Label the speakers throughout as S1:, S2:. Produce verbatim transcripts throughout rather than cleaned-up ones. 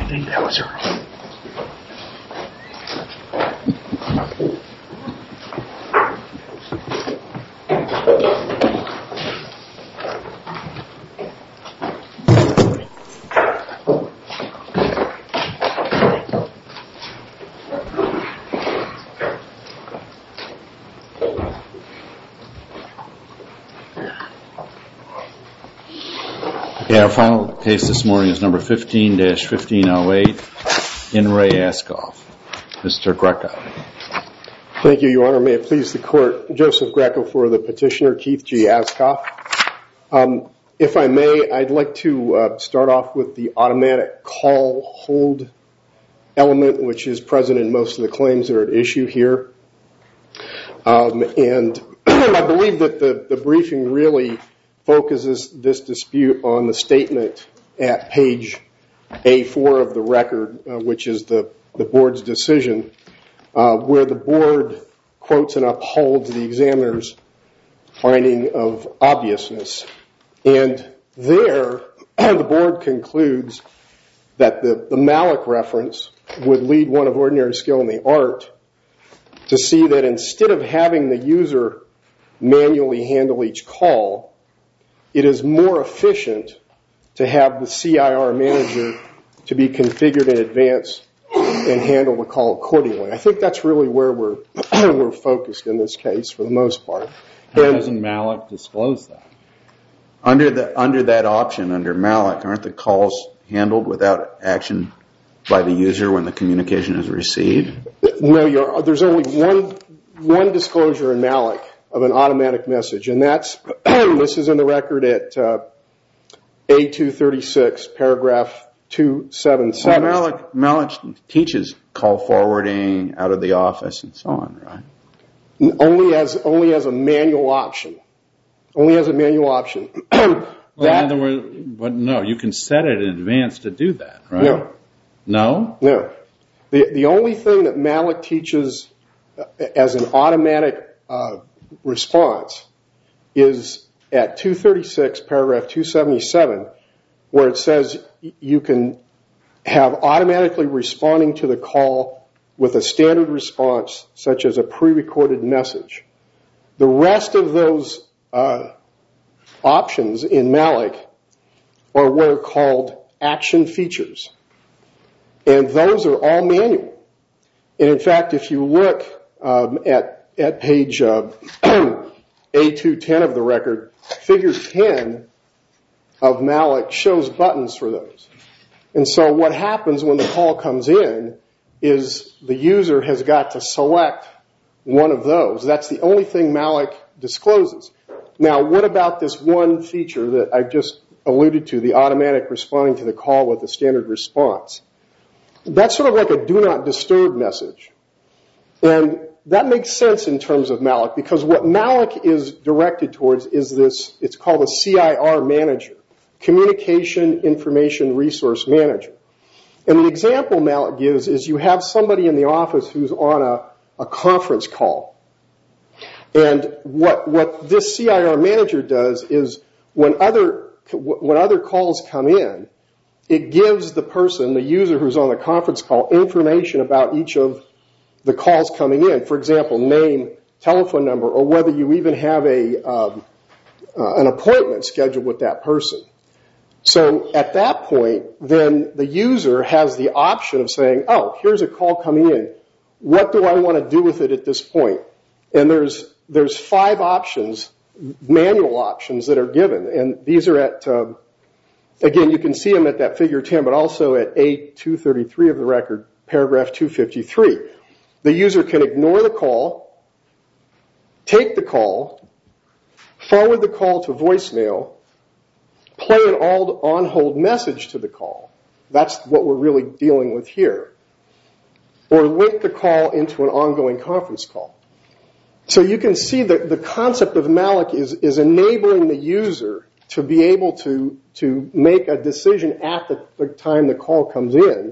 S1: I think that was her.
S2: Okay, our final case this morning is number fifteen dash fifteen oh eight, In Re Askoff. Mister Greco.
S3: Thank you, Your Honor. May it please the Court, Joseph Greco for the petitioner, Keith G. Askoff. Um, if I may, I'd like to uh, start off with the automatic call hold element, which is present in most of the claims that are at issue here. Um, and I believe that the, the briefing really focuses this dispute on the statement at page A four of the record, uh, which is the, the board's decision, uh, where the board quotes and upholds the examiner's finding of obviousness. And there, the board concludes that the, the Malik reference would lead one of ordinary skill in the art to see that instead of having the user manually handle each call, it is more efficient to have the C I R manager to be configured in advance and handle the call accordingly. I think that's really where we're we're focused in this case for the most part.
S2: And doesn't Malik disclose that?
S4: Under the under that option, under Malik, aren't the calls handled without action by the user when the communication is received?
S3: No, you're, there's only one one disclosure in Malik of an automatic message, and that's this is in the record at uh, A two thirty-six, paragraph two seventy-seven.
S4: Well, Malik, Malik teaches call forwarding out of the office and so on, right?
S3: Only as only as a manual option. Only as a manual option.
S2: Well, that, in other words, but no, you can set it in advance to do that, right?
S3: No.
S2: No?
S3: No. The the only thing that Malik teaches as an automatic uh, response is at two thirty-six, paragraph two seventy-seven, where it says you can have automatically responding to the call with a standard response, such as a pre-recorded message. The rest of those uh, options in Malik are what are called action features. And those are all manual. And in fact, if you look um, at, at page uh, A two ten of the record, figure ten of Malik shows buttons for those. And so what happens when the call comes in is the user has got to select one of those. That's the only thing Malik discloses. Now, what about this one feature that I just alluded to, the automatic responding to the call with a standard response? That's sort of like a do not disturb message. And that makes sense in terms of Malik, because what Malik is directed towards is this, it's called a C I R manager, Communication Information Resource Manager. And the example Malik gives is you have somebody in the office who's on a, a conference call. And what, what this C I R manager does is when other, when other calls come in, it gives the person, the user who's on the conference call, information about each of the calls coming in. For example, name, telephone number, or whether you even have a um, uh, an appointment scheduled with that person. So at that point, then the user has the option of saying, oh, here's a call coming in. What do I want to do with it at this point? And there's there's five options, manual options that are given. And these are at, uh, again, you can see them at that figure ten, but also at A two thirty-three of the record, paragraph two fifty-three. The user can ignore the call, take the call, forward the call to voicemail, play an on-hold message to the call. That's what we're really dealing with here. Or link the call into an ongoing conference call. So you can see that the concept of Malik is, is enabling the user to be able to, to make a decision at the, the time the call comes in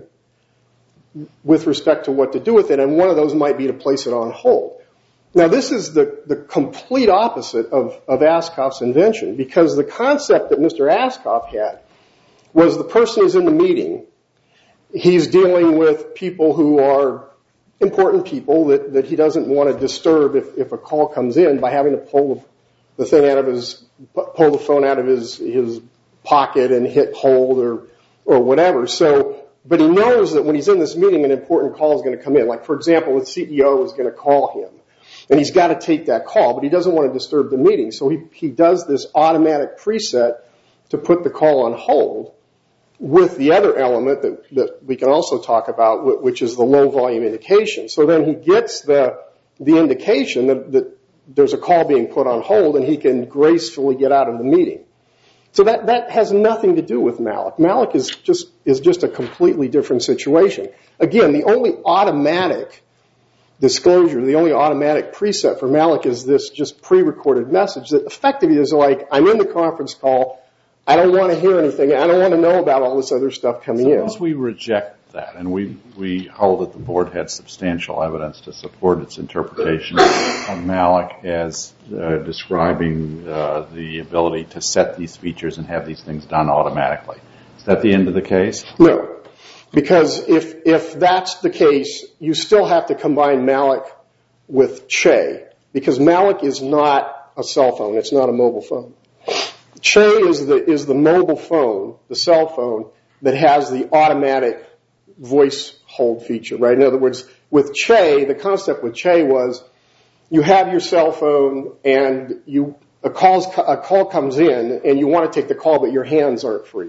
S3: with respect to what to do with it, and one of those might be to place it on hold. Now, this is the, the complete opposite of, of Askoff's invention, because the concept that Mister Askoff had was the person is in the meeting, he's dealing with people who are important people that, that he doesn't want to disturb if, if a call comes in by having to pull the thing out of his, pull the phone out of his, his pocket and hit hold or, or whatever. So, but he knows that when he's in this meeting, an important call is going to come in. Like, for example, the C E O is going to call him, and he's got to take that call, but he doesn't want to disturb the meeting. So he, he does this automatic preset to put the call on hold with the other element that, that we can also talk about, which is the low volume indication. So then he gets the, the indication that, that there's a call being put on hold, and he can gracefully get out of the meeting. So that, that has nothing to do with Malik. Malik is just, is just a completely different situation. Again, the only automatic disclosure, the only automatic preset for Malik is this just pre-recorded message that effectively is like, I'm in the conference call, I don't want to hear anything, I don't want to know about all this other stuff coming in.
S2: Suppose we reject that and we, we hold that the board had substantial evidence to support its interpretation of Malik as uh, describing uh, the ability to set these features and have these things done automatically. Is that the end of the case?
S3: No. Because if if that's the case, you still have to combine Malik with Che, because Malik is not a cell phone. It's not a mobile phone. Che is the is the mobile phone, the cell phone, that has the automatic voice hold feature, right? In other words, with Che, the concept with Che was you have your cell phone and you a, calls, a call comes in and you want to take the call, but your hands aren't free.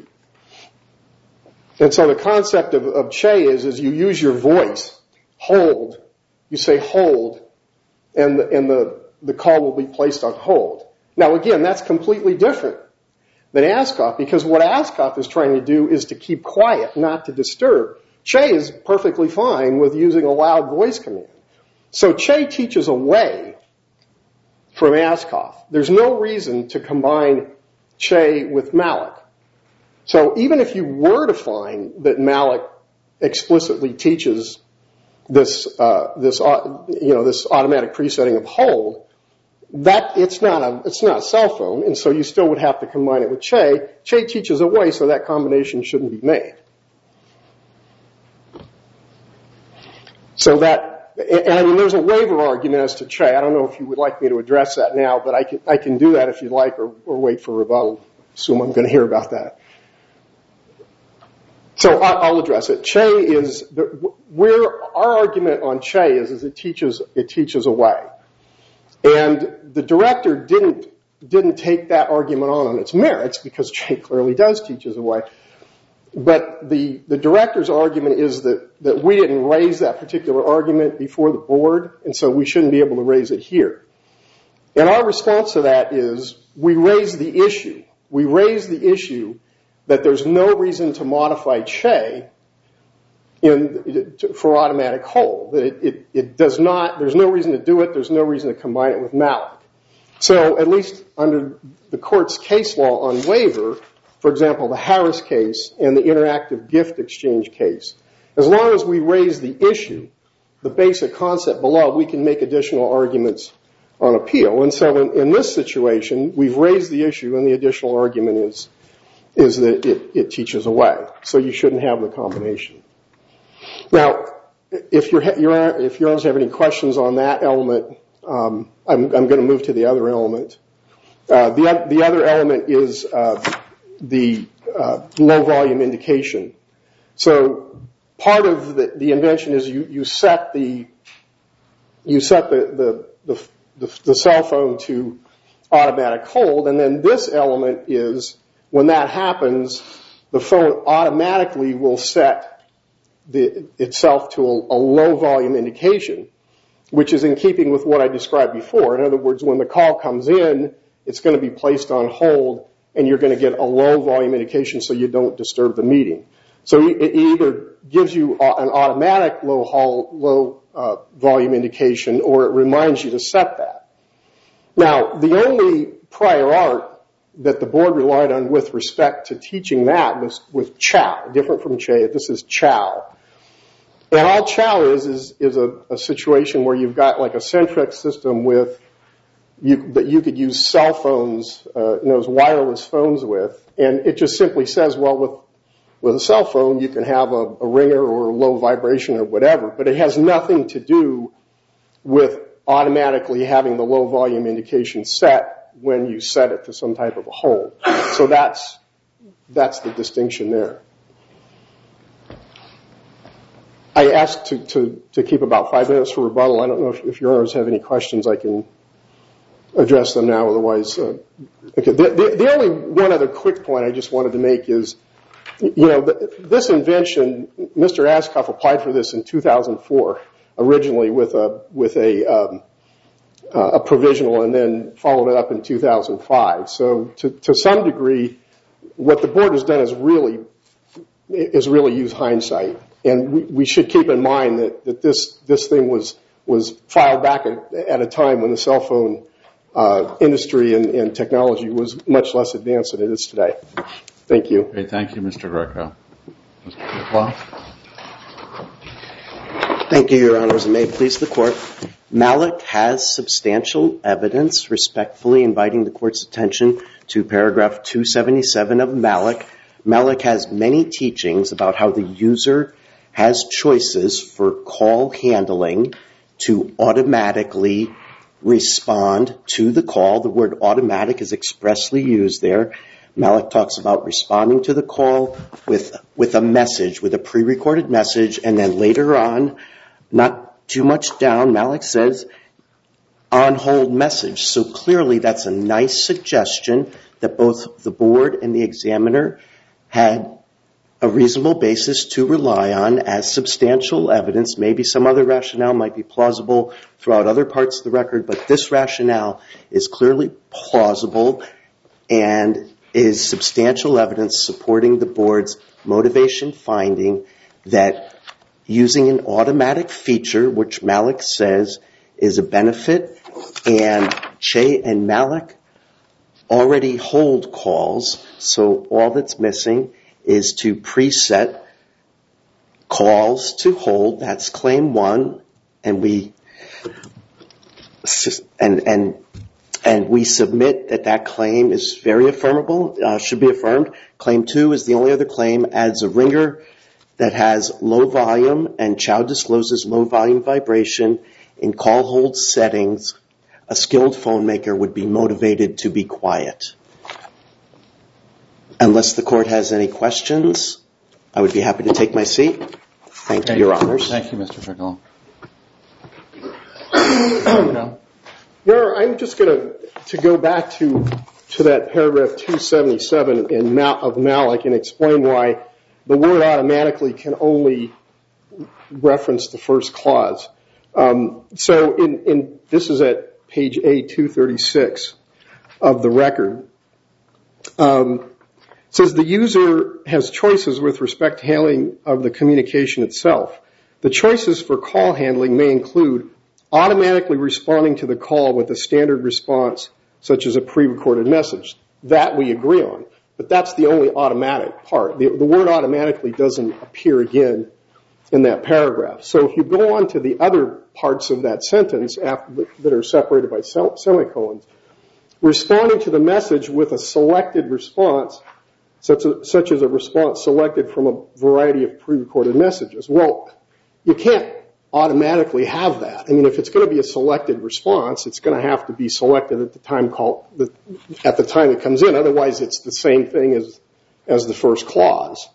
S3: And so the concept of, of Che is, is you use your voice, hold, you say hold, and the, and the, the call will be placed on hold. Now again, that's completely different than ASCOF, because what ASCOF is trying to do is to keep quiet, not to disturb. Che is perfectly fine with using a loud voice command. So Che teaches away from ASCOF. There's no reason to combine Che with Malik. So even if you were to find that Malik explicitly teaches this, uh, this, uh, you know, this automatic presetting of hold, that it's not a, it's not a cell phone, and so you still would have to combine it with Che. Che teaches away, so that combination shouldn't be made. So that, and I mean, there's a waiver argument as to Che. I don't know if you would like me to address that now, but I can, I can do that if you'd like, or, or wait for rebuttal. Assume I'm going to hear about that. So I'll address it. Che is, where our argument on Che is, is it teaches, it teaches away. And the director didn't, didn't take that argument on on its merits, because Che clearly does teach us away. But the, the director's argument is that, that we didn't raise that particular argument before the board, and so we shouldn't be able to raise it here. And our response to that is, we raised the issue. We raised the issue that there's no reason to modify Che in, for automatic hold. That it, it, it does not, there's no reason to do it, there's no reason to combine it with Malik. So at least under the court's case law on waiver, for example, the Harris case and the interactive gift exchange case, as long as we raise the issue, the basic concept below, we can make additional arguments on appeal. And so in, in this situation, we've raised the issue, and the additional argument is is that it, it teaches away. So you shouldn't have the combination. Now, if you're, you're if you have any questions on that element, um, I'm, I'm going to move to the other element. Uh, the the other element is uh, the uh, low volume indication. So part of the, the invention is you, you set the you set the the, the the the cell phone to automatic hold, and then this element is, when that happens, the phone automatically will set the, itself to a, a low volume indication, which is in keeping with what I described before. In other words, when the call comes in, it's going to be placed on hold, and you're going to get a low volume indication so you don't disturb the meeting. So it either gives you an automatic low, low uh, volume indication, or it reminds you to set that. Now, the only prior art that the board relied on with respect to teaching that was with Chow, different from Che. This is Chow. And all Chow is is, is a, a situation where you've got like a Centrex system with you, that you could use cell phones, uh, those wireless phones with, and it just simply says, well, with With a cell phone, you can have a, a ringer or a low vibration or whatever, but it has nothing to do with automatically having the low volume indication set when you set it to some type of a hold. So that's that's the distinction there. I asked to, to, to keep about five minutes for rebuttal. I don't know if, if your owners have any questions. I can address them now. Otherwise, uh, okay. The, the, the only one other quick point I just wanted to make is, you know, this invention, Mister Askoff applied for this in two thousand four, originally with a with a um, uh, a provisional, and then followed it up in two thousand five. So, to to some degree, what the board has done is really is really use hindsight, and we, we should keep in mind that, that this this thing was was filed back at, at a time when the cell phone uh, industry and, and technology was much less advanced than it is today. Thank you.
S2: Okay, thank you, Mister Greco. Mister Dubois?
S1: Thank you, Your Honors, and may it please the Court. Malik has substantial evidence, respectfully inviting the Court's attention to paragraph two seventy-seven of Malik. Malik has many teachings about how the user has choices for call handling to automatically respond to the call. The word automatic is expressly used there. Malik talks about responding to the call with with a message, with a pre-recorded message, and then later on, not too much down, Malik says, on-hold message. So clearly that's a nice suggestion that both the board and the examiner had a reasonable basis to rely on as substantial evidence. Maybe some other rationale might be plausible throughout other parts of the record, but this rationale is clearly plausible and is substantial evidence supporting the board's motivation finding that using an automatic feature, which Malik says is a benefit, and Che and Malik already hold calls, so all that's missing is to preset calls to hold. That's claim one, and we and and and we submit that that claim is very affirmable, uh, should be affirmed. Claim two is the only other claim, adds a ringer that has low volume, and Chow discloses low volume vibration in call hold settings. A skilled phone maker would be motivated to be quiet. Unless the court has any questions, I would be happy to take my seat. Thank okay. you, Your Honors.
S2: Thank you, Mister Fickle.
S3: Your Honor, I'm just going to to go back to to that paragraph two seventy-seven in Mal, of Malik and explain why the word automatically can only reference the first clause. Um, so in, in this is at page A two thirty-six of the record. Um, it says the user has choices with respect to handling of the communication itself. The choices for call handling may include automatically responding to the call with a standard response, such as a pre-recorded message. That we agree on. But that's the only automatic part. The, the word automatically doesn't appear again in that paragraph. So if you go on to the other parts of that sentence after, that are separated by semicolons, responding to the message with a selected response, such, a, such as a response selected from a variety of pre-recorded messages. Well, you can't automatically have that. I mean, if it's going to be a selected response, it's going to have to be selected at the time call, the, at the time it comes in. Otherwise, it's the same thing as as the first clause.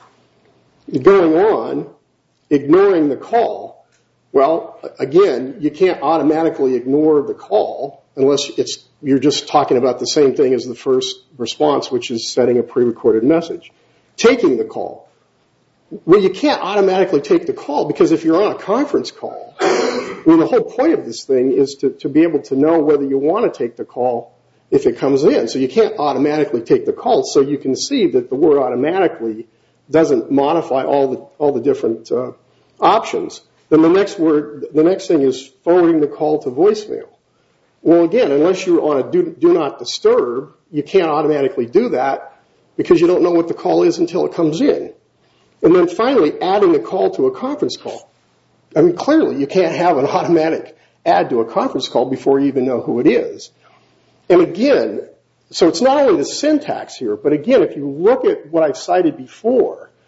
S3: Going on, ignoring the call. Well, again, you can't automatically ignore the call unless it's you're just talking about the same thing as the first response, which is setting a pre-recorded message. Taking the call. Well, you can't automatically take the call because if you're on a conference call, I mean, the whole point of this thing is to, to be able to know whether you want to take the call if it comes in. So you can't automatically take the call. So you can see that the word automatically doesn't modify all the all the different uh, options. Then the next word, the next thing is forwarding the call to voicemail. Well, again, unless you're on a do, do not disturb, you can't automatically do that because you don't know what the call is until it comes in. And then finally, adding a call to a conference call. I mean, clearly, you can't have an automatic add to a conference call before you even know who it is. And again, so it's not only the syntax here, but again, if you look at what I've cited before,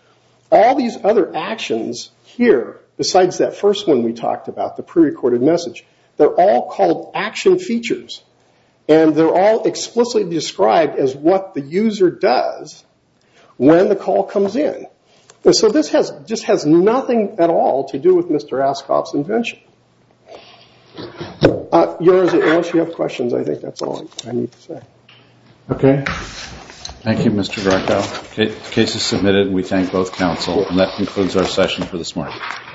S3: all these other actions here, besides that first one we talked about, the pre-recorded message, they're all called action features. And they're all explicitly described as what the user does when the call comes in. And so this has just has nothing at all to do with Mister Askoff's invention. Uh, yours, unless you have questions, I think that's all I need to say.
S2: Okay. Thank you, Mister Greco. The case is submitted. We thank both counsel, and that concludes our session for this morning.